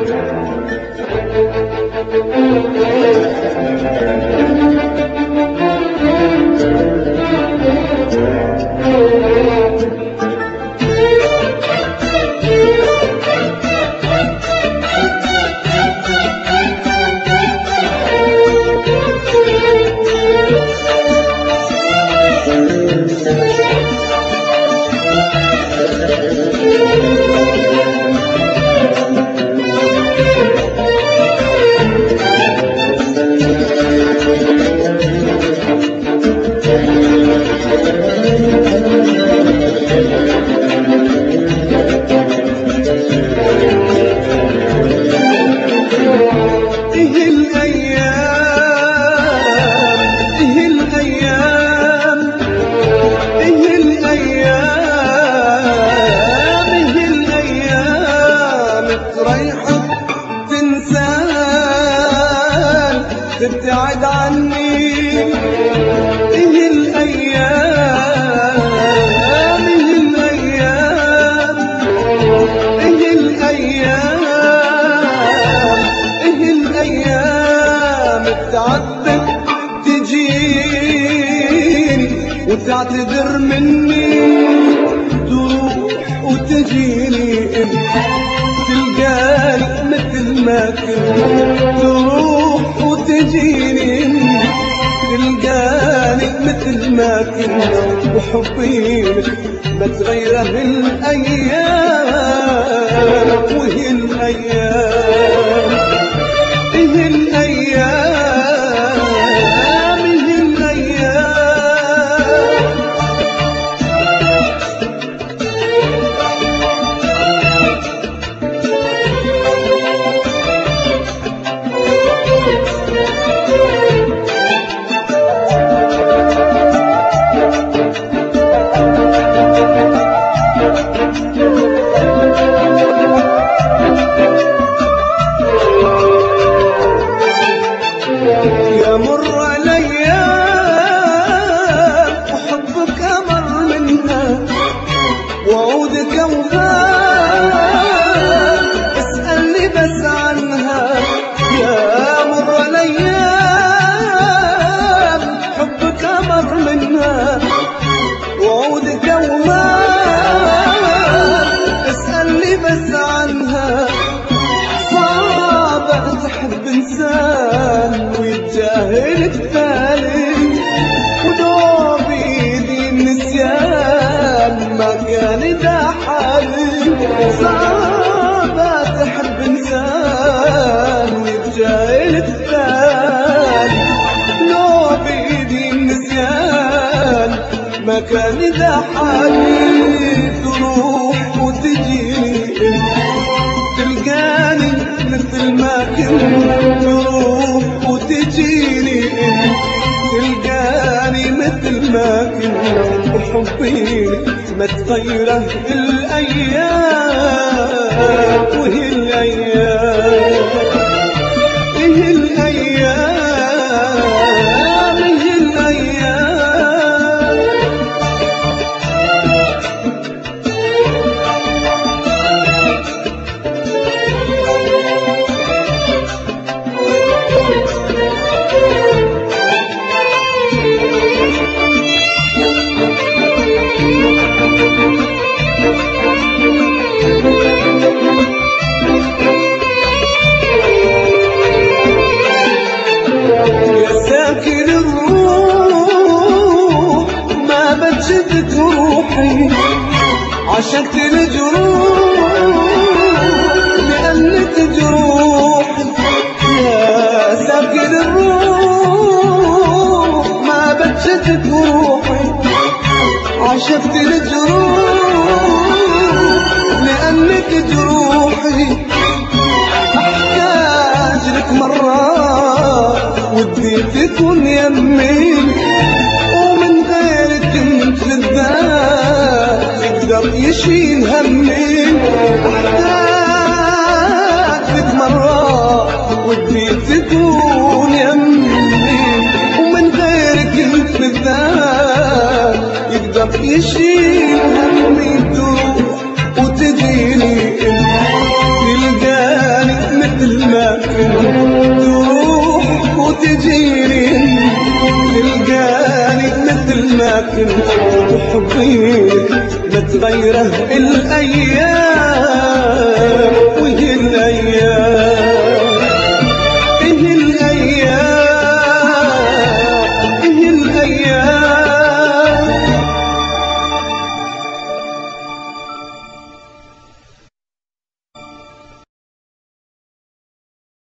تبتعد عني إيه الأيام إيه الأيام إيه الأيام إيه الأيام بتعذب تجيني وتعتذر مني تروح وتجيني تلقاني مثل ما كنت تروح وتجيني تلقاني مثل ما كنت وحبي ما تغيره الأيام وهي الأيام إيه الأيام إيه الأيام اسألني بس عنها يا مر الأيام حبك أمر منها وعودك يومان اسألني بس عنها صعب تحب إنسان ويتجاهل التالي ودوب بيدي النسيان ما كان ذا حالي صعب تحب إنسان ويتجاهل التالي لو بيدي النسيان ما كان ذا حالي تروح وتجيني تلقاني مثل ما كنت تروح وتجيني تلقاني مثل ما كنت وحبي ما تغيره الأيام وهي الأيام إيه الأيام إيه الأيام عشقت الجروح لأنك جروح يا ساكن الروح ما بتشتت روحي عشقت الجروح لأنك جروحي أحتاج لك مرات ودي تكون يمي ومن غيرك كنت للذات يشيل همي احتاج لك مرات ودي تكون يمي ومن غيرك انت بالذات يقدر يشيل همي تروح وتجيني تلقاني تجيني تلقاني مثل ما كنت، وحبي لك ما تغيره الايام.